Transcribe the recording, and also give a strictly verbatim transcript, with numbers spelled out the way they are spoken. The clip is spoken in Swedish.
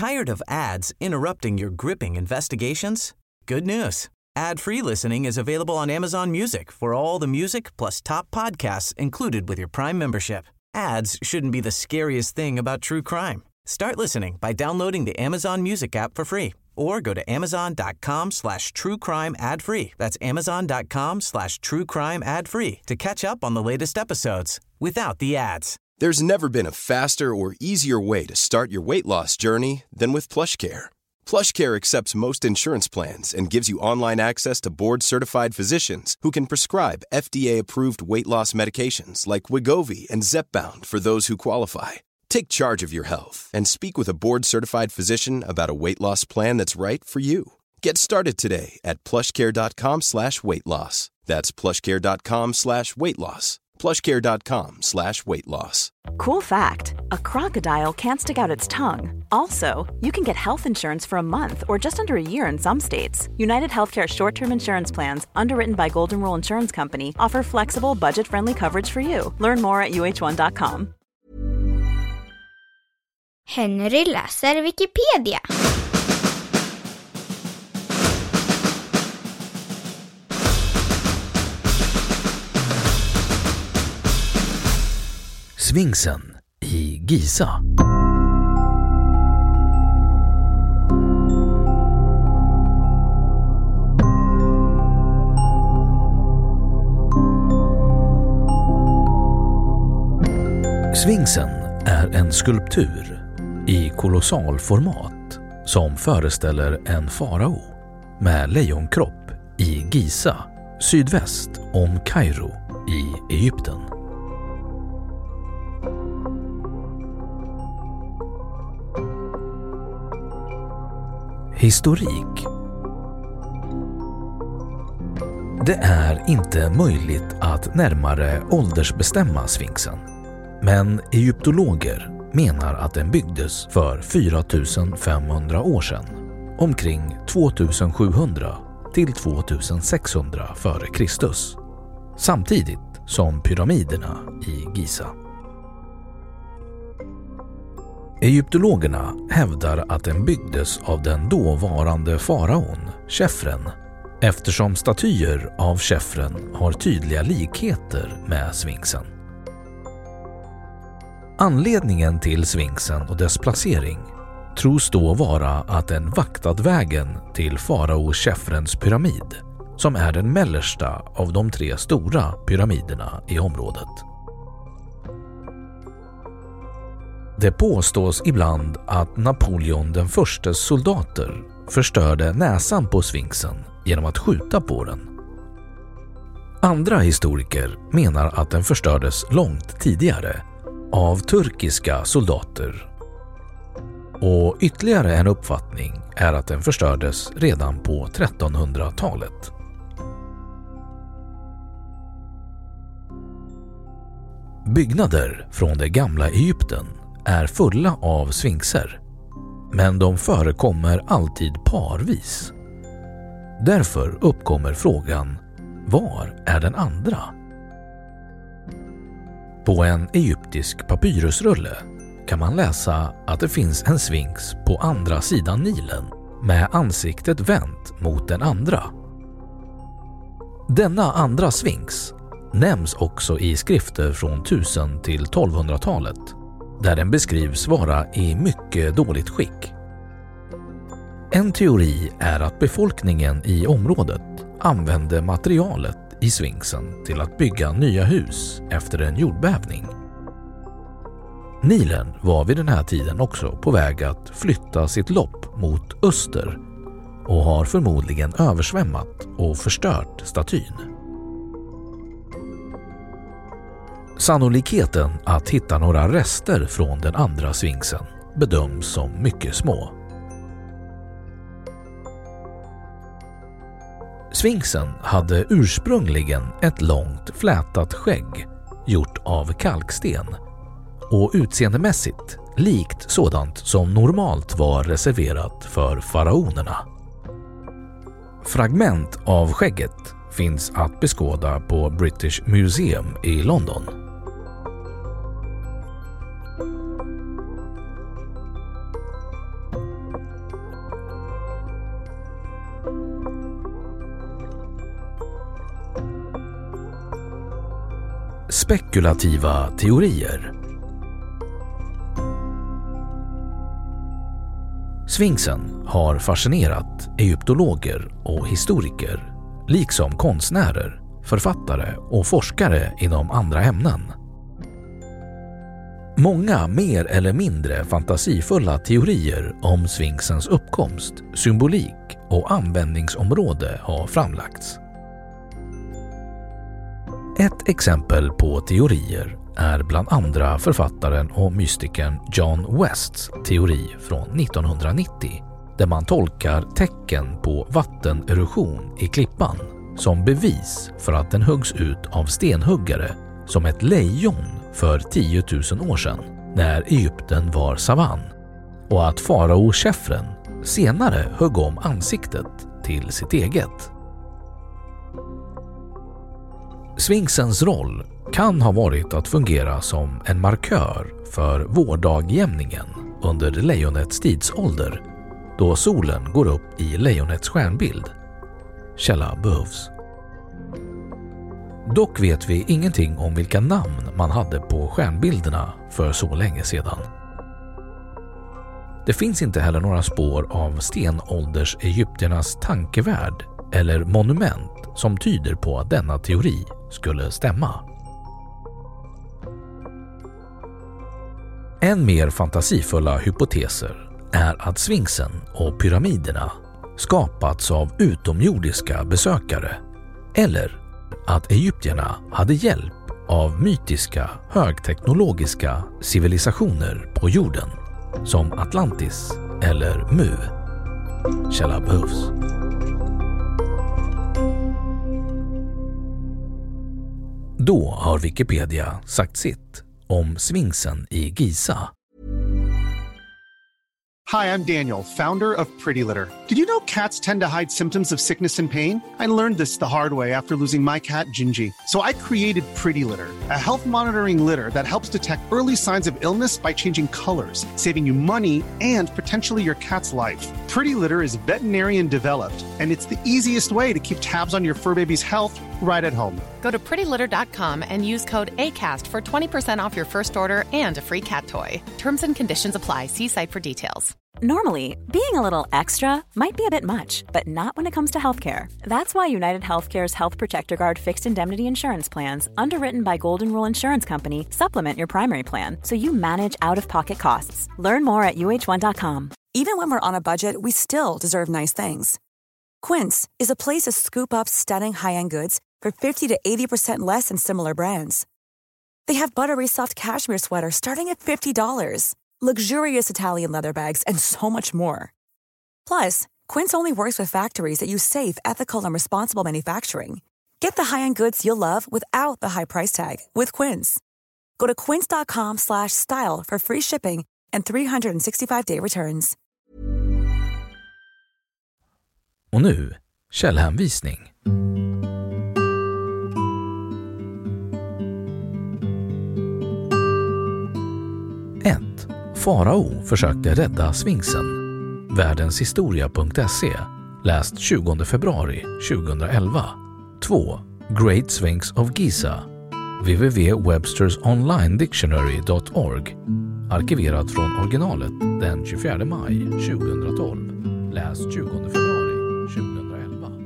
Tired of ads interrupting your gripping investigations? Good news. Ad-free listening is available on Amazon Music for all the music plus top podcasts included with your Prime membership. Ads shouldn't be the scariest thing about true crime. Start listening by downloading the Amazon Music app for free or go to amazon.com slash true crime ad free. That's amazon.com slash true crime ad free to catch up on the latest episodes without the ads. There's never been a faster or easier way to start your weight loss journey than with PlushCare. PlushCare accepts most insurance plans and gives you online access to board-certified physicians who can prescribe F D A-approved weight loss medications like Wegovy and Zepbound for those who qualify. Take charge of your health and speak with a board-certified physician about a weight loss plan that's right for you. Get started today at plushcare.com slash weight loss. That's plushcare.com slash weight loss. plushcare.com slash weight loss. Cool fact, a crocodile can't stick out its tongue. Also, you can get health insurance for a month or just under a year in some states. United Healthcare short-term insurance plans, underwritten by Golden Rule Insurance Company, offer flexible, budget-friendly coverage for you. Learn more at u h one dot com. Henry läser Wikipedia. Sfinxen i Giza. Sfinxen är en skulptur i kolossalformat som föreställer en farao med lejonkropp i Giza, sydväst om Kairo i Egypten. Historik. Det är inte möjligt att närmare åldersbestämma Sfinxen, men egyptologer menar att den byggdes för fyra tusen femhundra år sedan, omkring två tusen sjuhundra till två tusen sexhundra före Kristus, samtidigt som pyramiderna i Giza. Egyptologerna hävdar att den byggdes av den dåvarande faraon, Chefren, eftersom statyer av Chefren har tydliga likheter med Sfinxen. Anledningen till Sfinxen och dess placering tros då vara att den vaktat vägen till farao Chefrens pyramid, som är den mellersta av de tre stora pyramiderna i området. Det påstås ibland att Napoleon den förstes soldater förstörde näsan på Sfinxen genom att skjuta på den. Andra historiker menar att den förstördes långt tidigare av turkiska soldater. Och ytterligare en uppfattning är att den förstördes redan på trettonhundratalet. Byggnader från det gamla Egypten är fulla av sfinxer, men de förekommer alltid parvis. Därför uppkommer frågan, var är den andra? På en egyptisk papyrusrulle kan man läsa att det finns en sfinx på andra sidan Nilen med ansiktet vänt mot den andra. Denna andra sfinx nämns också i skrifter från tusen- till tolvhundratalet, där den beskrivs vara i mycket dåligt skick. En teori är att befolkningen i området använde materialet i sfinxen till att bygga nya hus efter en jordbävning. Nilen var vid den här tiden också på väg att flytta sitt lopp mot öster och har förmodligen översvämmat och förstört statyn. Sannolikheten att hitta några rester från den andra sfinxen bedöms som mycket små. Sfinxen hade ursprungligen ett långt flätat skägg gjort av kalksten och utseendemässigt likt sådant som normalt var reserverat för faraonerna. Fragment av skägget finns att beskåda på British Museum i London. Spekulativa teorier. Sfinxen har fascinerat egyptologer och historiker, liksom konstnärer, författare och forskare inom andra ämnen. Många mer eller mindre fantasifulla teorier om Sfinxens uppkomst, symbolik och användningsområde har framlagts. Ett exempel på teorier är bland andra författaren och mystikern John Wests teori från nittonhundranittio, där man tolkar tecken på vattenerosion i klippan som bevis för att den huggs ut av stenhuggare som ett lejon för tio tusen år sedan när Egypten var savann, och att farao Chefren senare högg om ansiktet till sitt eget. Sfinxens roll kan ha varit att fungera som en markör för vårdagjämningen under lejonets tidsålder, då solen går upp i lejonets stjärnbild. Källa behövs. Dock vet vi ingenting om vilka namn man hade på stjärnbilderna för så länge sedan. Det finns inte heller några spår av stenålders egyptiernas tankevärld eller monument som tyder på att denna teori skulle stämma. En mer fantasifulla hypoteser är att Sfinxen och pyramiderna skapats av utomjordiska besökare, eller att egyptierna hade hjälp av mytiska högteknologiska civilisationer på jorden som Atlantis eller Mu. Källa behövs. Då har Wikipedia sagt sitt om Sfinxen i Giza. Hi, I'm Daniel, founder of Pretty Litter. Did you know cats tend to hide symptoms of sickness and pain? I learned this the hard way after losing my cat, Gingy. So I created Pretty Litter, a health monitoring litter that helps detect early signs of illness by changing colors, saving you money and potentially your cat's life. Pretty Litter is veterinarian developed, and it's the easiest way to keep tabs on your fur baby's health right at home. Go to pretty litter dot com and use code ACAST for twenty percent off your first order and a free cat toy. Terms and conditions apply. See site for details. Normally, being a little extra might be a bit much, but not when it comes to healthcare. That's why United Healthcare's Health Protector Guard fixed indemnity insurance plans, underwritten by Golden Rule Insurance Company, supplement your primary plan so you manage out-of-pocket costs. Learn more at U H one dot com. Even when we're on a budget, we still deserve nice things. Quince is a place to scoop up stunning high-end goods for fifty to eighty percent less than similar brands. They have buttery soft cashmere sweaters starting at fifty dollars, luxurious Italian leather bags, and so much more. Plus, Quince only works with factories that use safe, ethical, and responsible manufacturing. Get the high-end goods you'll love without the high price tag with Quince. Go to quince dot com slash style for free shipping and three sixty-five day returns. Och nu, källhänvisning. ett. Farao försökte rädda Sfinxen. Världenshistoria punkt se. Läst tjugonde februari tjugoelva. två. Great Sphinx of Giza. w w w punkt websters online dictionary punkt org. Arkiverat från originalet den tjugofjärde maj tjugohundratolv. Läst tjugonde februari tjugoelva.